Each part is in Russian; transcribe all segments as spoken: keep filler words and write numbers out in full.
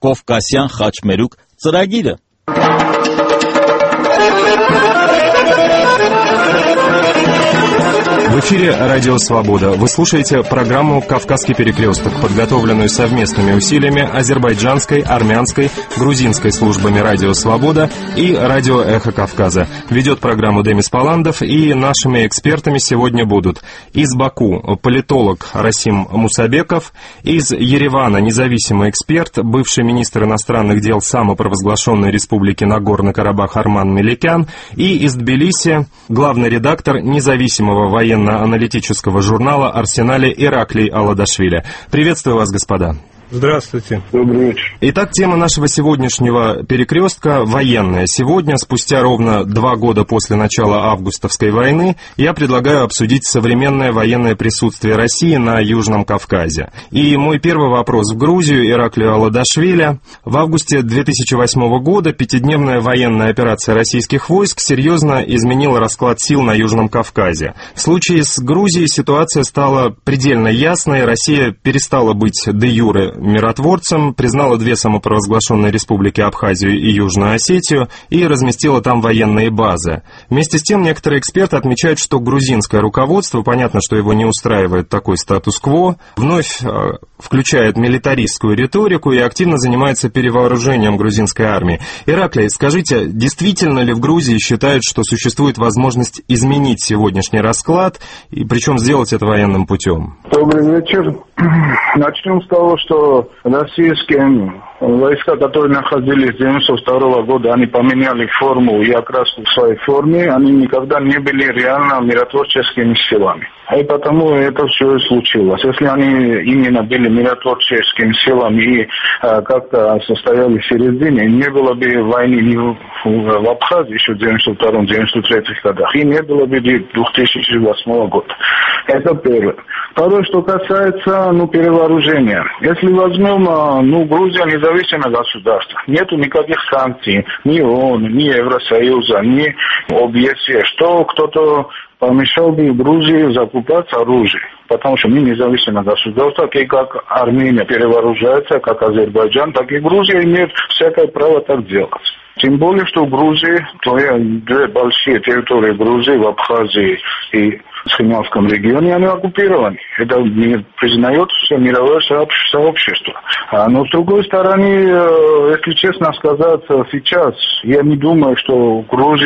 Կովկասյան խաչմերուկ ծրագիրը։ В эфире «Радио Свобода». Вы слушаете программу «Кавказский перекресток», подготовленную совместными усилиями азербайджанской, армянской, грузинской службами «Радио Свобода» и «Радио Эхо Кавказа». Ведет программу Демис Паландов, и нашими экспертами сегодня будут из Баку политолог Расим Мусабеков, из Еревана независимый эксперт, бывший министр иностранных дел самопровозглашенной республики Нагорно-Карабах Арман Меликян, и из Тбилиси главный редактор независимого военного аналитического журнала «Арсенале» Ираклий Аладашвили. Приветствую вас, господа. Здравствуйте. Добрый вечер. Итак, тема нашего сегодняшнего перекрестка военная. Сегодня, спустя ровно два года после начала августовской войны, я предлагаю обсудить современное военное присутствие России на Южном Кавказе. И мой первый вопрос в Грузию Ираклию Аладашвили. В августе две тысячи восьмого года пятидневная военная операция российских войск серьезно изменила расклад сил на Южном Кавказе. В случае с Грузией ситуация стала предельно ясной. Россия перестала быть де-юре миротворцем, признала две самопровозглашенные республики Абхазию и Южную Осетию и разместила там военные базы. Вместе с тем, некоторые эксперты отмечают, что грузинское руководство, понятно, что его не устраивает такой статус-кво, вновь э, включает милитаристскую риторику и активно занимается перевооружением грузинской армии. Ираклий, скажите, действительно ли в Грузии считают, что существует возможность изменить сегодняшний расклад, и причем сделать это военным путем? Добрый вечер. Начнем с того, что российские войска, которые находились с девяносто второго года, они поменяли форму и окраску в своей форме, они никогда не были реально миротворческими силами. И потому это все и случилось. Если они именно были миротворческими силами и э, как-то состояли в середине, не было бы войны ни в, в Абхазии еще в девяносто втором — девяносто третьем годах, и не было бы две тысячи восьмого года. Это первое. Второе, что касается ну, перевооружения. Если возьмем, ну, Грузия независимое государство, нету никаких санкций, ни ООН, ни Евросоюза, ни ОБСЕ, что кто-то помешал бы Грузии закупать оружие. Потому что мы независимое государство, и как Армения перевооружается, как Азербайджан, так и Грузия имеет всякое право так делать. Тем более, что в Грузии, две большие территории Грузии, в Абхазии и в Химявском регионе, они оккупированы. Это не признает все мировое сообщество. Но с другой стороны, если честно сказать, сейчас я не думаю, что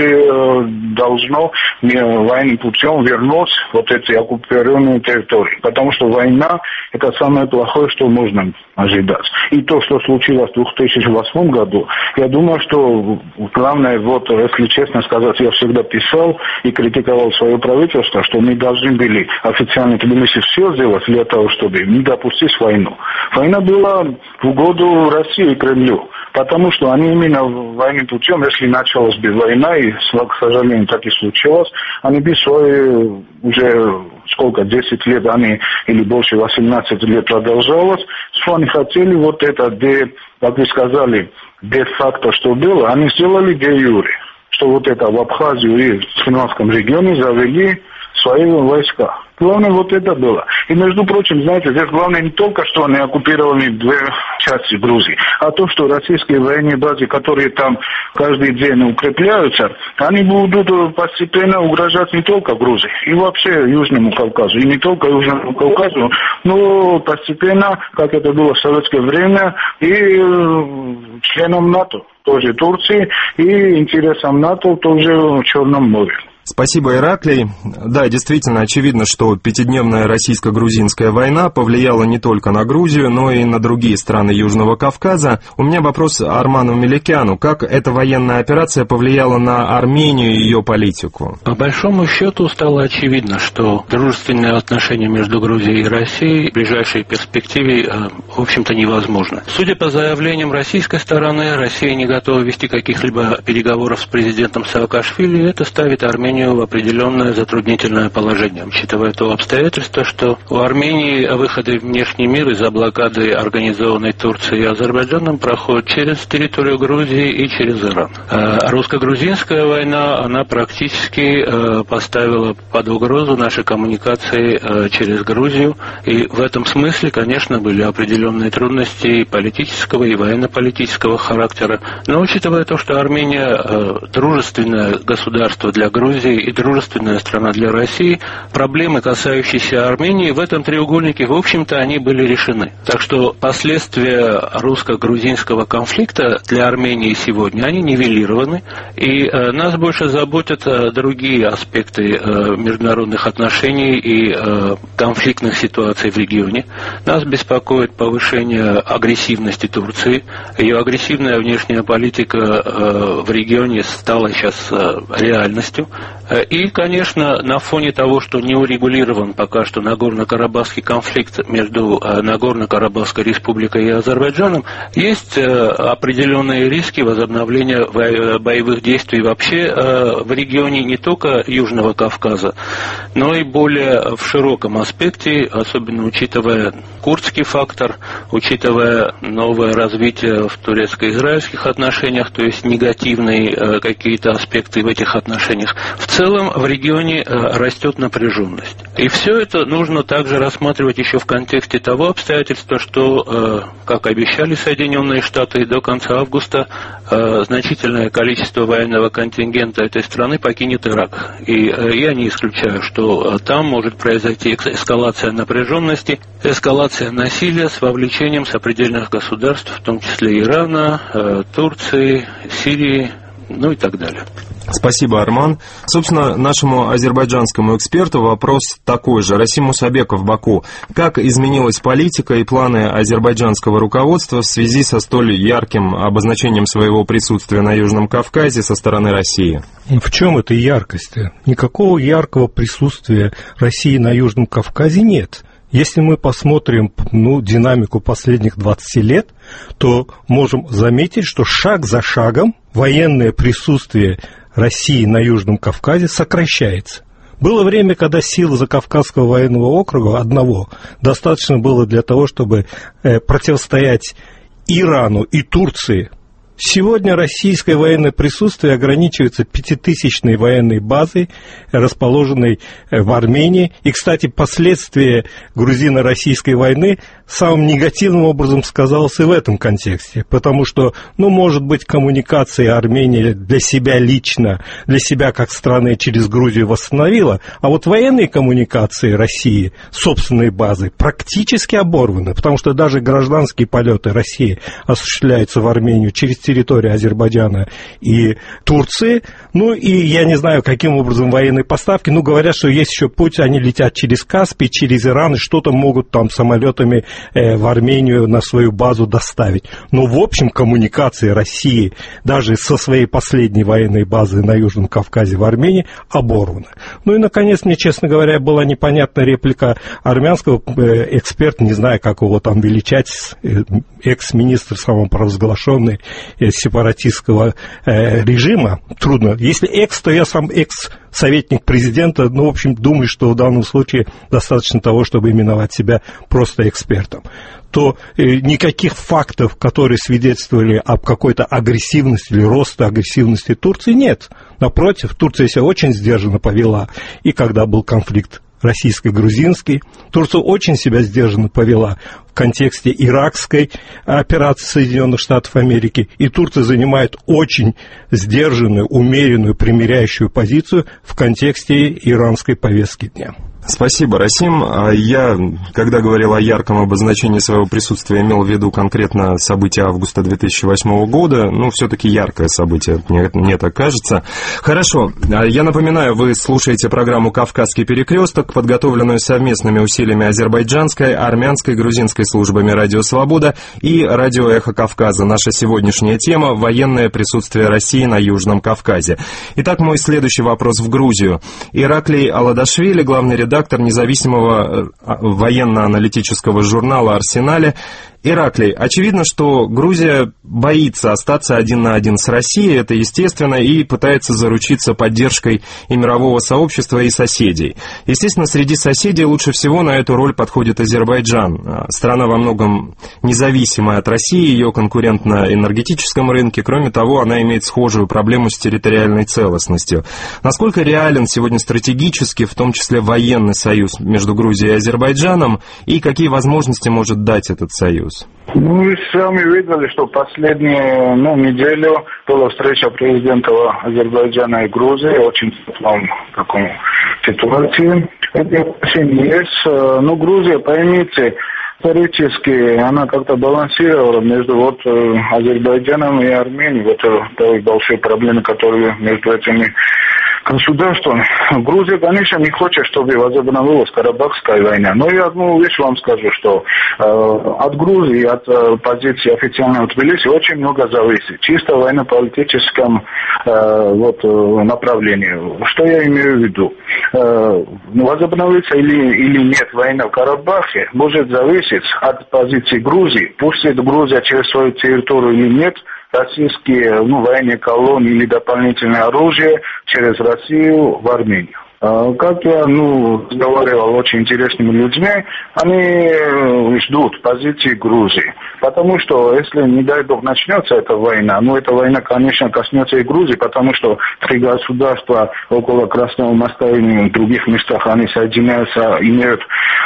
Грузия должно военным путем вернуть вот эти оккупированные территории. Потому что война – это самое плохое, что можно ожидать. И то, что случилось в две тысячи восьмом году, я думаю, что главное, вот, если честно сказать, я всегда писал и критиковал свое правительство, что мы должны были официально Тбилиси все сделать для того, чтобы не допустить войну. Война была в угоду России и Кремлю, потому что они именно военным путем, если началась бы война, и, к сожалению, так и случилось, они бы свои уже сколько, десять лет, они, или больше восемнадцать лет продолжалось, что они хотели вот это, де, как вы сказали, де-факто, что было, они сделали де-юре, что вот это в Абхазию и в Химявском регионе завели свои войска. Главное, вот это было. И, между прочим, знаете, здесь главное не только, что они оккупировали две части Грузии, а то, что российские военные базы, которые там каждый день укрепляются, они будут постепенно угрожать не только Грузии, и вообще Южному Кавказу, и не только Южному Кавказу, но постепенно, как это было в советское время, и членам НАТО, тоже Турции, и интересам НАТО тоже в Черном море. Спасибо, Ираклий. Да, действительно, очевидно, что пятидневная российско-грузинская война повлияла не только на Грузию, но и на другие страны Южного Кавказа. У меня вопрос Арману Меликяну. Как эта военная операция повлияла на Армению и ее политику? По большому счету стало очевидно, что дружественные отношения между Грузией и Россией в ближайшей перспективе, в общем-то, невозможно. Судя по заявлениям российской стороны, Россия не готова вести каких-либо переговоров с президентом Саакашвили. Это ставит Армению Армению в определенное затруднительное положение, учитывая то обстоятельство, что у Армении выходы в внешний мир из-за блокады, организованной Турцией и Азербайджаном, проходят через территорию Грузии и через Иран. Русско-грузинская война, она практически поставила под угрозу наши коммуникации через Грузию, и в этом смысле, конечно, были определенные трудности и политического, и военно-политического характера. Но учитывая то, что Армения дружественное государство для Грузии и дружественная страна для России, проблемы, касающиеся Армении, в этом треугольнике, в общем-то, они были решены. Так что последствия русско-грузинского конфликта для Армении сегодня, они нивелированы, и э, нас больше заботят э, другие аспекты э, международных отношений и э, конфликтных ситуаций в регионе. Нас беспокоит повышение агрессивности Турции. Ее агрессивная внешняя политика э, в регионе стала сейчас э, реальностью. И, конечно, на фоне того, что не урегулирован пока что Нагорно-Карабахский конфликт между Нагорно-Карабахской республикой и Азербайджаном, есть определенные риски возобновления боевых действий вообще в регионе не только Южного Кавказа, но и более в широком аспекте, особенно учитывая курдский фактор, учитывая новое развитие в турецко-израильских отношениях, то есть негативные какие-то аспекты в этих отношениях. В целом в регионе растет напряженность. И все это нужно также рассматривать еще в контексте того обстоятельства, что, как обещали Соединенные Штаты, до конца августа значительное количество военного контингента этой страны покинет Ирак. И я не исключаю, что там может произойти эскалация напряженности, эскалация насилия с вовлечением сопредельных государств, в том числе Ирана, Турции, Сирии, ну и так далее. Спасибо, Арман. Собственно, нашему азербайджанскому эксперту вопрос такой же. Расим Мусабеков, Баку. Как изменилась политика и планы азербайджанского руководства в связи со столь ярким обозначением своего присутствия на Южном Кавказе со стороны России? В чем эта яркость? Никакого яркого присутствия России на Южном Кавказе нет. Если мы посмотрим ну, динамику последних двадцати лет, то можем заметить, что шаг за шагом военное присутствие России на Южном Кавказе сокращается. Было время, когда сил Закавказского военного округа одного достаточно было для того, чтобы э, противостоять Ирану и Турции. Сегодня российское военное присутствие ограничивается пятитысячной военной базой, расположенной в Армении. И, кстати, последствия грузино-российской войны самым негативным образом сказалось и в этом контексте. Потому что, ну, может быть, коммуникации Армении для себя лично, для себя как страны через Грузию восстановила, а вот военные коммуникации России, собственной базы, практически оборваны, потому что даже гражданские полеты России осуществляются в Армению через территорию Азербайджана и Турции. Ну, и я не знаю, каким образом военные поставки, ну, говорят, что есть еще путь, они летят через Каспий, через Иран, и что-то могут там самолетами в Армению на свою базу доставить. Но, в общем, коммуникации России даже со своей последней военной базы на Южном Кавказе в Армении оборваны. Ну и, наконец, мне, честно говоря, была непонятна реплика армянского эксперта, не знаю, как его там величать, экс-министр самопровозглашенный сепаратистского режима. Трудно. Если экс, то я сам экс-советник президента, ну, в общем, думаю, что в данном случае достаточно того, чтобы именовать себя просто экспертом. То э, никаких фактов, которые свидетельствовали об какой-то агрессивности или росте агрессивности Турции, нет. Напротив, Турция себя очень сдержанно повела. И когда был конфликт российско-грузинский, Турция очень себя сдержанно повела в контексте иракской операции Соединенных Штатов Америки, и Турция занимает очень сдержанную, умеренную, примиряющую позицию в контексте иранской повестки дня. Спасибо, Расим. Я, когда говорил о ярком обозначении своего присутствия, имел в виду конкретно события августа две тысячи восьмого года. Ну, все-таки яркое событие, мне, мне так кажется. Хорошо. Я напоминаю, вы слушаете программу «Кавказский перекресток», подготовленную совместными усилиями азербайджанской, армянской, грузинской службами «Радио Свобода» и «Радио Эхо Кавказа». Наша сегодняшняя тема – военное присутствие России на Южном Кавказе. Итак, мой следующий вопрос в Грузию. Ираклий Аладашвили, главный редактор редактор независимого военно-аналитического журнала «Арсенале», Ираклий, очевидно, что Грузия боится остаться один на один с Россией, это естественно, и пытается заручиться поддержкой и мирового сообщества, и соседей. Естественно, среди соседей лучше всего на эту роль подходит Азербайджан. Страна во многом независимая от России, ее конкурент на энергетическом рынке. Кроме того, она имеет схожую проблему с территориальной целостностью. Насколько реален сегодня стратегически, в том числе военный союз между Грузией и Азербайджаном, и какие возможности может дать этот союз? Ну, вы сами видели, что последнюю ну, неделю была встреча президента Азербайджана и Грузии, очень в таком, таком ситуации. Это отношения есть. Но Грузия, поймите, исторически она как-то балансировала между вот Азербайджаном и Арменией. Вот той большой проблемой, которая между этими государством. Грузия, конечно, не хочет, чтобы возобновилась Карабахская война. Но я одну вещь вам скажу, что э, от Грузии, от э, позиции официального Тбилиси очень много зависит. Чисто в военно-политическом э, вот, э, направлении. Что я имею в виду? Э, возобновится или, или нет война в Карабахе, может зависеть от позиции Грузии. Пустит Грузия через свою территорию или нет, российские ну, военные колонии или дополнительное оружие через Россию в Армению. Как я ну, разговаривал с очень интересными людьми, они ждут позиции Грузии. Потому что, если, не дай бог, начнется эта война, ну, эта война, конечно, коснется и Грузии, потому что три государства около Красного моста и в других местах, они соединяются, имеют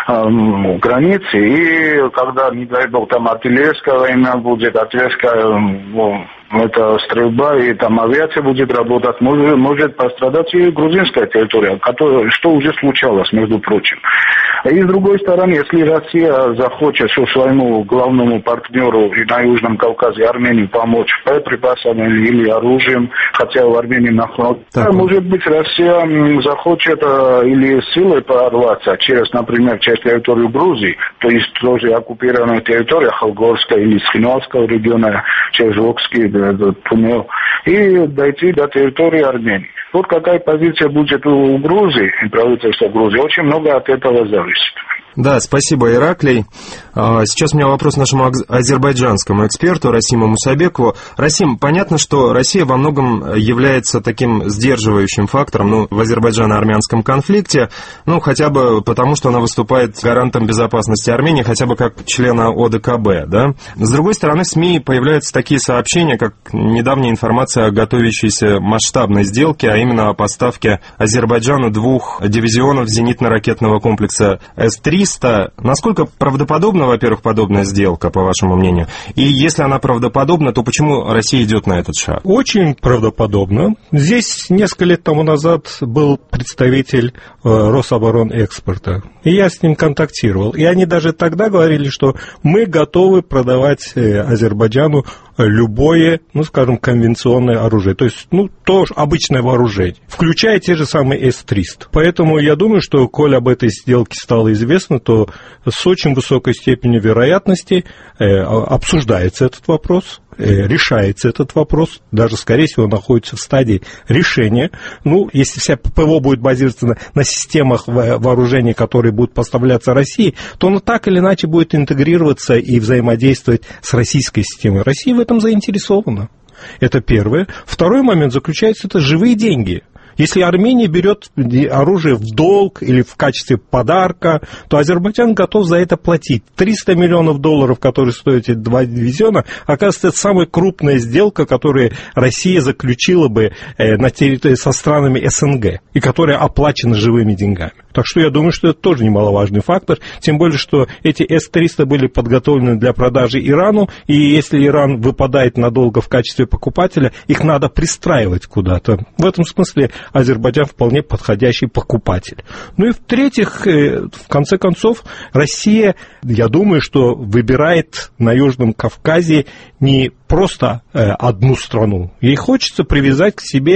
эм, границы. И когда, не дай бог, там артиллерийская война будет, артиллерийская ну, это стрельба, и там авиация будет работать, может, может пострадать и грузинская территория, которая, что уже случалось, между прочим. И с другой стороны, если Россия захочет своему главному партнеру на Южном Кавказе, Армении, помочь боеприпасами или оружием, хотя в Армении находится, может быть, Россия захочет или силой прорваться через, например, через территорию Грузии, то есть тоже оккупированная территория Холгорская или Схинвальского региона, через Волжский туннель, и дойти до территории Армении. Вот какая позиция будет у Грузии, правительства Грузии, очень много от этого зависит. Да, спасибо, Ираклий. Сейчас у меня вопрос нашему азербайджанскому эксперту Расиму Мусабекову. Расим, понятно, что Россия во многом является таким сдерживающим фактором ну, в азербайджано-армянском конфликте, ну, хотя бы потому, что она выступает гарантом безопасности Армении, хотя бы как члена О Д К Б, да? С другой стороны, в СМИ появляются такие сообщения, как недавняя информация о готовящейся масштабной сделке, а именно о поставке Азербайджану двух дивизионов зенитно-ракетного комплекса С триста. Насколько правдоподобна, во-первых, подобная сделка, по вашему мнению? И если она правдоподобна, то почему Россия идет на этот шаг? Очень правдоподобно. Здесь несколько лет тому назад был представитель Рособоронэкспорта, и я с ним контактировал. И они даже тогда говорили, что мы готовы продавать Азербайджану любое, ну, скажем, конвенционное оружие, то есть, ну, то обычное вооружение, включая те же самые С триста. Поэтому я думаю, что, коль об этой сделке стало известно, то с очень высокой степенью вероятности э, обсуждается этот вопрос, э, решается этот вопрос, даже, скорее всего, находится в стадии решения. Ну, если вся П П О будет базироваться на, на системах вооружений, которые будут поставляться России, то она так или иначе будет интегрироваться и взаимодействовать с российской системой. Россия в этом заинтересована. Это первое. Второй момент заключается, это живые деньги. Если Армения берет оружие в долг или в качестве подарка, то Азербайджан готов за это платить. триста миллионов долларов, которые стоят эти два дивизиона, оказывается, это самая крупная сделка, которую Россия заключила бы на территории со странами С Н Г, и которая оплачена живыми деньгами. Так что я думаю, что это тоже немаловажный фактор, тем более, что эти С триста были подготовлены для продажи Ирану, и если Иран выпадает надолго в качестве покупателя, их надо пристраивать куда-то. В этом смысле Азербайджан вполне подходящий покупатель. Ну и в-третьих, в конце концов, Россия, я думаю, что выбирает на Южном Кавказе не просто одну страну. Ей хочется привязать к себе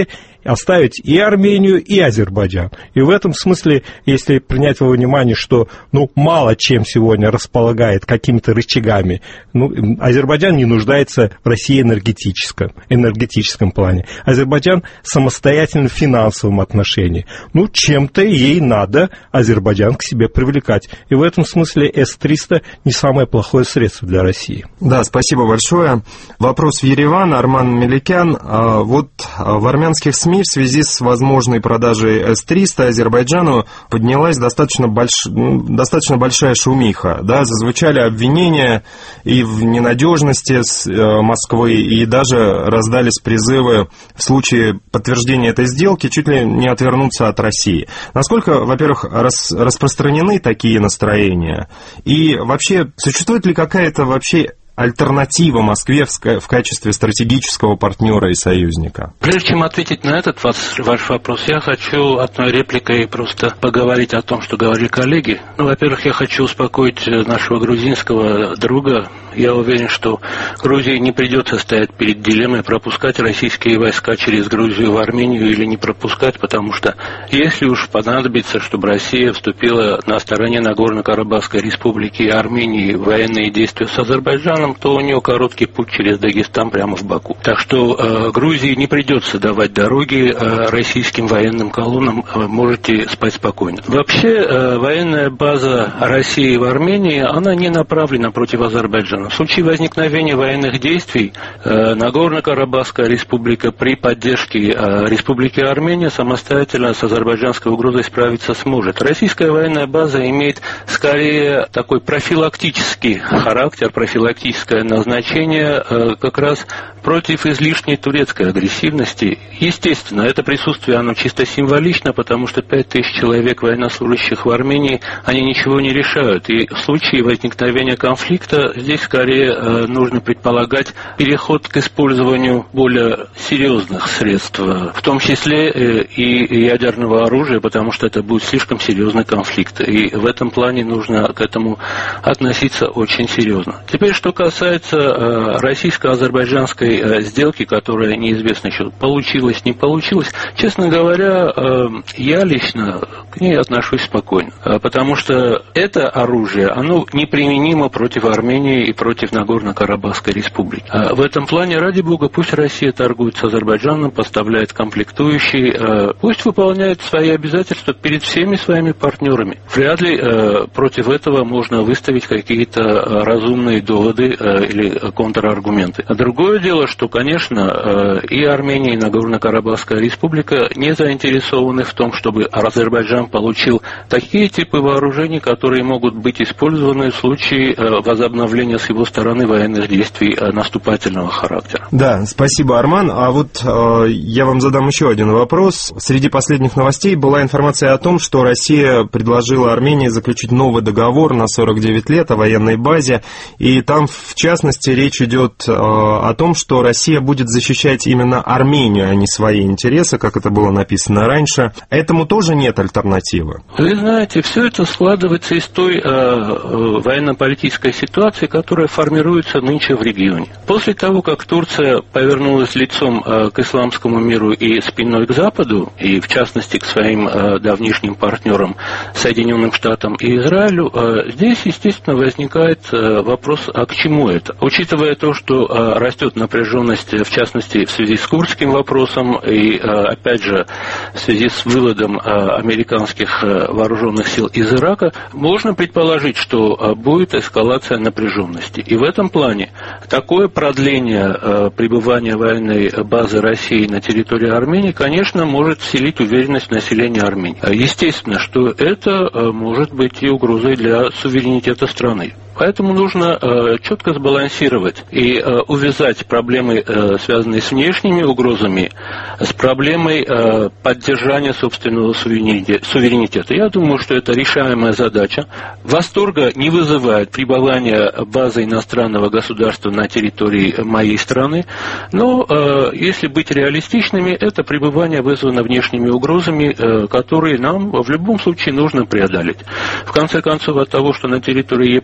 оставить и Армению, и Азербайджан. И в этом смысле, если принять во внимание, что ну, мало чем сегодня располагает какими-то рычагами, ну, Азербайджан не нуждается в России энергетическом, энергетическом плане. Азербайджан самостоятельно в финансовом отношении. Ну, чем-то ей надо Азербайджан к себе привлекать. И в этом смысле эс триста не самое плохое средство для России. Да, спасибо большое. Вопрос в Ереван. Арман Меликян. Вот в армянских СМИ в связи с возможной продажей эс триста Азербайджану поднялась достаточно, больш... достаточно большая шумиха. Да, зазвучали обвинения и в ненадежности Москвы, и даже раздались призывы в случае подтверждения этой сделки чуть ли не отвернуться от России. Насколько, во-первых, рас... распространены такие настроения? И вообще, существует ли какая-то вообще альтернатива Москве в качестве стратегического партнера и союзника? Прежде чем ответить на этот ваш, ваш вопрос, я хочу одной репликой просто поговорить о том, что говорили коллеги. Ну, во-первых, я хочу успокоить нашего грузинского друга. Я уверен, что Грузии не придется стоять перед дилеммой пропускать российские войска через Грузию в Армению или не пропускать, потому что если уж понадобится, чтобы Россия вступила на стороне Нагорно-Карабахской республики и Армении в военные действия с Азербайджаном, то у нее короткий путь через Дагестан прямо в Баку. Так что э, Грузии не придется давать дороги э, российским военным колоннам, э, можете спать спокойно. Вообще, э, военная база России в Армении, она не направлена против Азербайджана. В случае возникновения военных действий э, Нагорно-Карабахская республика при поддержке э, Республики Армения самостоятельно с азербайджанской угрозой справиться сможет. Российская военная база имеет скорее такой профилактический характер, профилактический назначение э, как раз против излишней турецкой агрессивности. Естественно, это присутствие, оно чисто символично, потому что пять тысяч человек военнослужащих в Армении, они ничего не решают. И в случае возникновения конфликта здесь скорее э, нужно предполагать переход к использованию более серьезных средств, в том числе э, и ядерного оружия, потому что это будет слишком серьезный конфликт. И в этом плане нужно к этому относиться очень серьезно. Теперь, что касается э, российско-азербайджанской э, сделки, которая неизвестно еще получилась, не получилась, честно говоря, э, я лично к ней отношусь спокойно, э, потому что это оружие, оно неприменимо против Армении и против Нагорно-Карабахской республики. Э, в этом плане, ради бога, пусть Россия торгует с Азербайджаном, поставляет комплектующие, э, пусть выполняет свои обязательства перед всеми своими партнерами. Вряд ли э, против этого можно выставить какие-то э, разумные доводы или контраргументы. А другое дело, что, конечно, и Армения, и Нагорно-Карабахская республика не заинтересованы в том, чтобы Азербайджан получил такие типы вооружений, которые могут быть использованы в случае возобновления с его стороны военных действий наступательного характера. Да, спасибо, Арман. А вот э, я вам задам еще один вопрос. Среди последних новостей была информация о том, что Россия предложила Армении заключить новый договор на сорок девять лет о военной базе, и там, в частности, речь идет э, о том, что Россия будет защищать именно Армению, а не свои интересы, как это было написано раньше. Этому тоже нет альтернативы. Вы знаете, все это складывается из той э, э, военно-политической ситуации, которая формируется нынче в регионе. После того, как Турция повернулась лицом э, к исламскому миру и спиной к Западу, и в частности к своим э, давнишним партнерам Соединенным Штатам и Израилю, э, здесь, естественно, возникает э, вопрос, а к чему это? Учитывая то, что э, растет напряженность, в частности, в связи с курдским вопросом и, э, опять же, в связи с выводом э, американских э, вооруженных сил из Ирака, можно предположить, что э, будет эскалация напряженности. И в этом плане такое продление э, пребывания военной базы России на территории Армении, конечно, может вселить уверенность в население Армении. Естественно, что это э, может быть и угрозой для суверенитета страны. Поэтому нужно э, четко сбалансировать и э, увязать проблемы, э, связанные с внешними угрозами, с проблемой э, поддержания собственного суверенитета. Я думаю, что это решаемая задача. Восторга не вызывает пребывание базы иностранного государства на территории моей страны, но, э, если быть реалистичными, это пребывание вызвано внешними угрозами, э, которые нам в любом случае нужно преодолеть. В конце концов, от того, что на территории Японии находится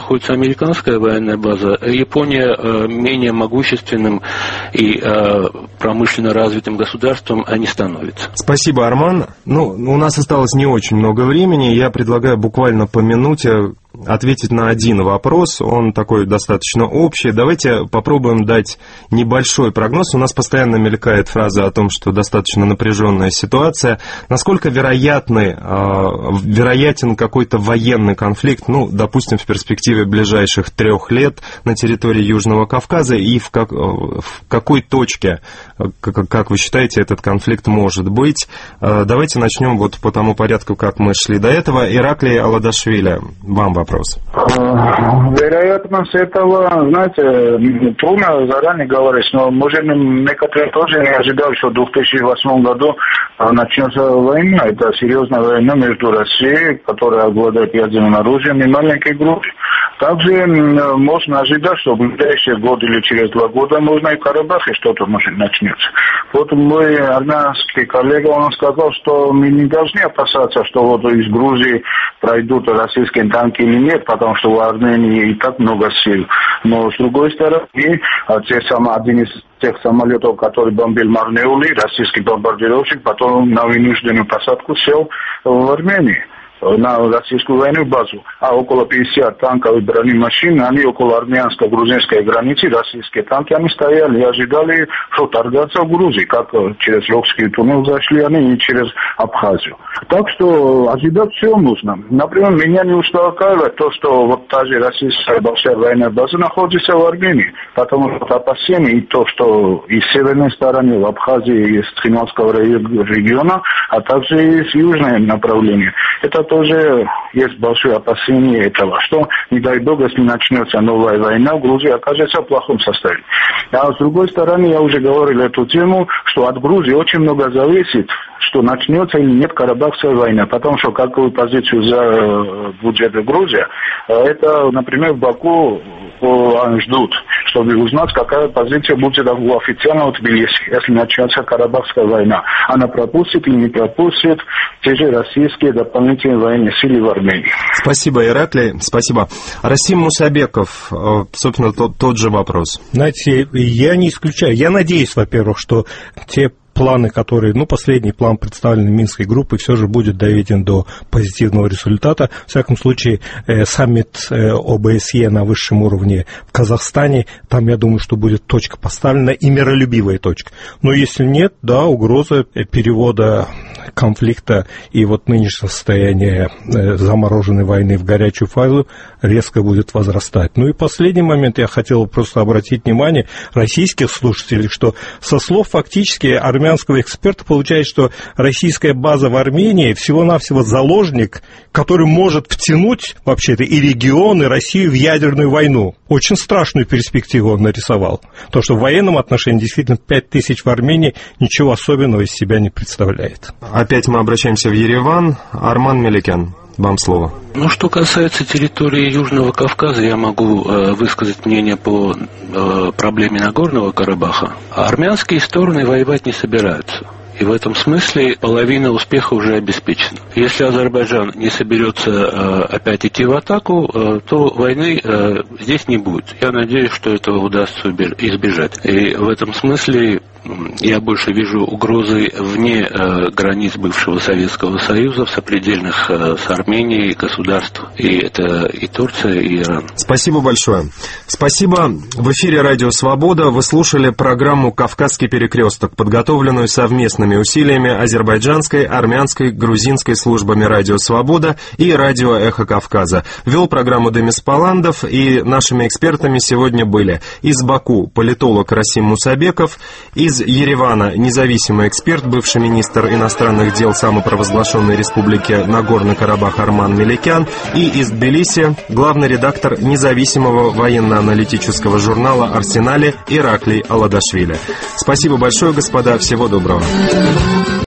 находится американская военная база, Япония э, менее могущественным и э, промышленно развитым государством не становится. Спасибо, Арман. Ну, у нас осталось не очень много времени. Я предлагаю буквально по минуте ответить на один вопрос. Он такой достаточно общий. Давайте попробуем дать небольшой прогноз. У нас постоянно мелькает фраза о том, что достаточно напряженная ситуация. Насколько вероятный, э, вероятен какой-то военный конфликт, ну, допустим, в перспективе ближайших трех лет на территории Южного Кавказа, и в, как, в какой точке, как, как вы считаете, этот конфликт может быть? Э, давайте начнем вот по тому порядку, как мы шли до этого. Ираклий Аладашвили, вам вопрос. Вероятность этого, знаете, трудно заранее говорить, но, может, некоторые тоже не ожидали, что в две тысячи восьмом году начнется война. Это серьезная война между Россией, которая обладает ядерным оружием, и маленькой группой. Также можно ожидать, что в ближайшие годы или через два года можно и в Карабахе что-то может начнется. Вот мой армянский коллега, он сказал, что мы не должны опасаться, что вот из Грузии пройдут российские танки или нет, потому что в Армении и так много сил. Но с другой стороны, один из тех самолетов, который бомбил Марнеули, российский бомбардировщик, потом на вынужденную посадку сел в Армении на российскую военную базу, а около пятьдесят танков и бронемашин, они около армянско-грузинской границы, российские танки, они стояли и ожидали, что торгаться в Грузии, как через Лёгский туннель зашли они и через Абхазию. Так что ожидать все нужно. Например, меня не успокаивает то, что вот та же российская большая военная база находится в Армении, потому что опасения и то, что и с северной стороны, в Абхазии, и с Трималского региона, а также и с южного направления. Это тоже есть большое опасение этого, что, не дай бог, если начнется новая война, в Грузии окажется в плохом состоянии. А с другой стороны, я уже говорил эту тему, что от Грузии очень много зависит, что начнется или нет карабахская война, потому что какую позицию за бюджет Грузии, это, например, в Баку ждут, чтобы узнать, какая позиция будет у официального Тбилиси, если начнется карабахская война. Она пропустит или не пропустит те же российские дополнительные военные силы в Армении. Спасибо, Ираклий, спасибо. Расим Мусабеков, собственно, тот, тот же вопрос. Знаете, я не исключаю, я надеюсь, во-первых, что те планы, которые, ну, последний план, представленный Минской группой, все же будет доведен до позитивного результата. В всяком случае, э, саммит э, ОБСЕ на высшем уровне в Казахстане, там, я думаю, что будет точка поставлена и миролюбивая точка. Но если нет, да, угроза перевода конфликта и вот нынешнего состояния э, замороженной войны в горячую фазу резко будет возрастать. Ну и последний момент, я хотел просто обратить внимание российских слушателей, что со слов фактически армянского эксперта получается, что российская база в Армении всего-навсего заложник, который может втянуть вообще-то и регион, и Россию в ядерную войну. Очень страшную перспективу он нарисовал. То, что в военном отношении действительно пять тысяч в Армении ничего особенного из себя не представляет. Опять мы обращаемся в Ереван. Арман Меликян, вам слово. Ну, что касается территории Южного Кавказа, я могу э, высказать мнение по э, проблеме Нагорного Карабаха. Армянские стороны воевать не собираются. И в этом смысле половина успеха уже обеспечена. Если Азербайджан не соберется э, опять идти в атаку, э, то войны э, здесь не будет. Я надеюсь, что этого удастся избежать. И в этом смысле я больше вижу угрозы вне э, границ бывшего Советского Союза, в сопредельных э, с Арменией государств. И это и Турция, и Иран. Спасибо большое. Спасибо. В эфире Радио Свобода. Вы слушали программу «Кавказский перекресток», подготовленную совместными усилиями азербайджанской, армянской, грузинской службами Радио Свобода и Радио Эхо Кавказа. Вел программу Демис Паландов, и нашими экспертами сегодня были из Баку политолог Расим Мусабеков, из Еревана независимый эксперт, бывший министр иностранных дел самопровозглашенной республики Нагорный Карабах Арман Меликян, и из Тбилиси главный редактор независимого военно-аналитического журнала «Арсенале» Ираклий Аладашвили. Спасибо большое, господа, всего доброго.